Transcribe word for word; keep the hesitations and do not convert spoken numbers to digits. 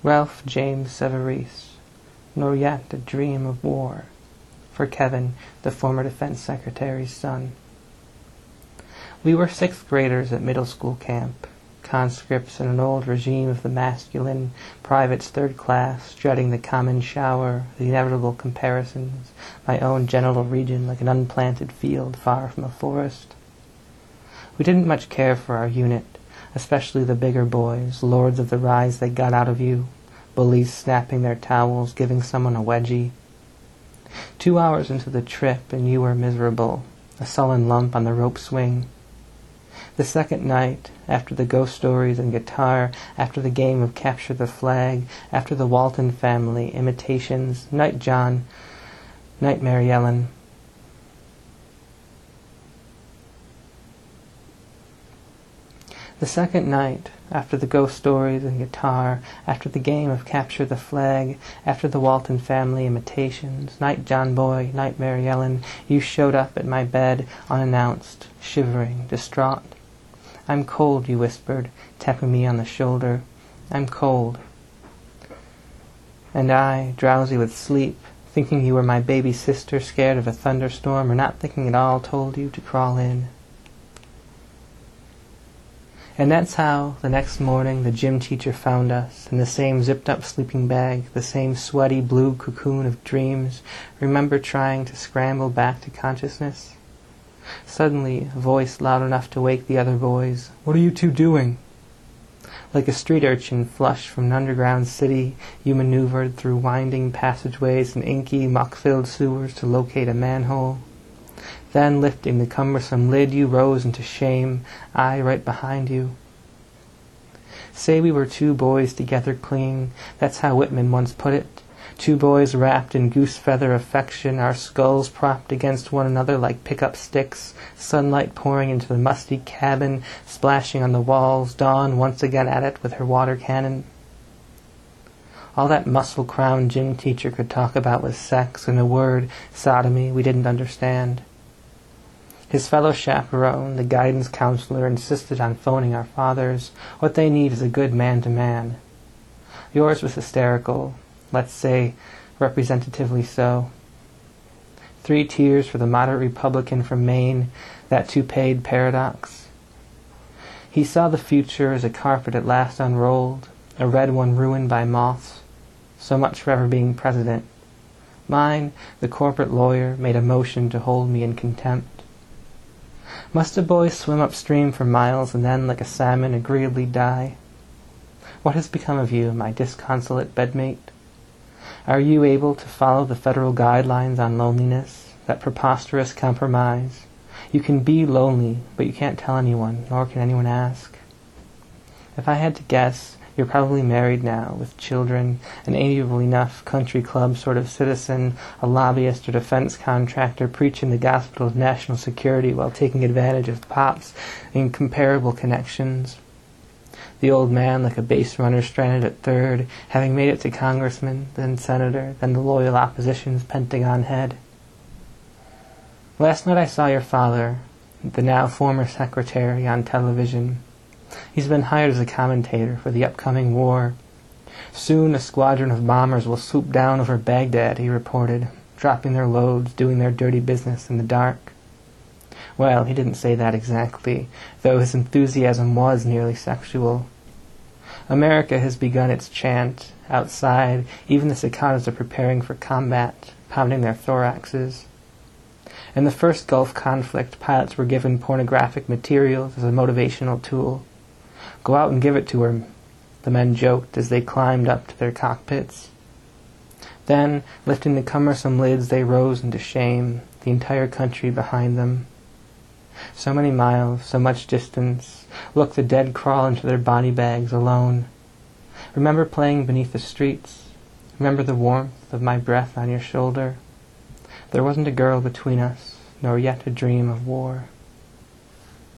Ralph James Severese, nor yet a dream of war, for Kevin, the former defense secretary's son. We were sixth graders at middle school camp, conscripts in an old regime of the masculine, privates third class, dreading the common shower, the inevitable comparisons, my own genital region like an unplanted field far from a forest. We didn't much care for our unit, especially the bigger boys, lords of the rise they got out of you, bullies snapping their towels, giving someone a wedgie. Two hours into the trip and you were miserable, a sullen lump on the rope swing. The second night, after the ghost stories and guitar, after the game of Capture the Flag, after the Walton family, imitations, Night John, Night Mary Ellen. The second night, after the ghost stories and guitar, after the game of Capture the Flag, after the Walton family imitations, Night John Boy, Night Mary Ellen, you showed up at my bed unannounced, shivering, distraught. "I'm cold," you whispered, tapping me on the shoulder. "I'm cold." And I, drowsy with sleep, thinking you were my baby sister scared of a thunderstorm, or not thinking at all, told you to crawl in. And that's how, the next morning, the gym teacher found us, in the same zipped-up sleeping bag, the same sweaty blue cocoon of dreams. Remember trying to scramble back to consciousness? Suddenly, a voice loud enough to wake the other boys. "What are you two doing?" Like a street urchin flushed from an underground city, you maneuvered through winding passageways and inky, muck-filled sewers to locate a manhole. Then, lifting the cumbersome lid, you rose into shame, I right behind you. Say we were two boys together clinging, that's how Whitman once put it. Two boys wrapped in goose-feather affection, our skulls propped against one another like pick-up sticks, sunlight pouring into the musty cabin, splashing on the walls, dawn once again at it with her water cannon. All that muscle-crowned gym teacher could talk about was sex, and a word, sodomy, we didn't understand. His fellow chaperone, the guidance counselor, insisted on phoning our fathers. What they need is a good man-to-man. Yours was hysterical. Let's say, representatively so. Three tears for the moderate Republican from Maine, that toupeed paradox. He saw the future as a carpet at last unrolled, a red one ruined by moths. So much for ever being president. Mine, the corporate lawyer, made a motion to hold me in contempt. Must a boy swim upstream for miles and then, like a salmon, agreeably die? What has become of you, my disconsolate bedmate? Are you able to follow the federal guidelines on loneliness, that preposterous compromise? You can be lonely, but you can't tell anyone, nor can anyone ask. If I had to guess, you're probably married now, with children, an amiable enough country club sort of citizen, a lobbyist or defense contractor preaching the gospel of national security while taking advantage of Pop's incomparable connections. The old man like a base runner stranded at third, having made it to congressman, then senator, then the loyal opposition's Pentagon head. Last night I saw your father, the now former secretary, on television. He's been hired as a commentator for the upcoming war. Soon a squadron of bombers will swoop down over Baghdad, he reported, dropping their loads, doing their dirty business in the dark. Well, he didn't say that exactly, though his enthusiasm was nearly sexual. America has begun its chant. Outside, even the cicadas are preparing for combat, pounding their thoraxes. In the first Gulf conflict, pilots were given pornographic materials as a motivational tool. Go out and give it to her, the men joked as they climbed up to their cockpits. Then, lifting the cumbersome lids, they rose into shame, the entire country behind them. So many miles, so much distance. Look, the dead crawl into their body bags alone. Remember playing beneath the streets. Remember the warmth of my breath on your shoulder. There wasn't a girl between us, nor yet a dream of war.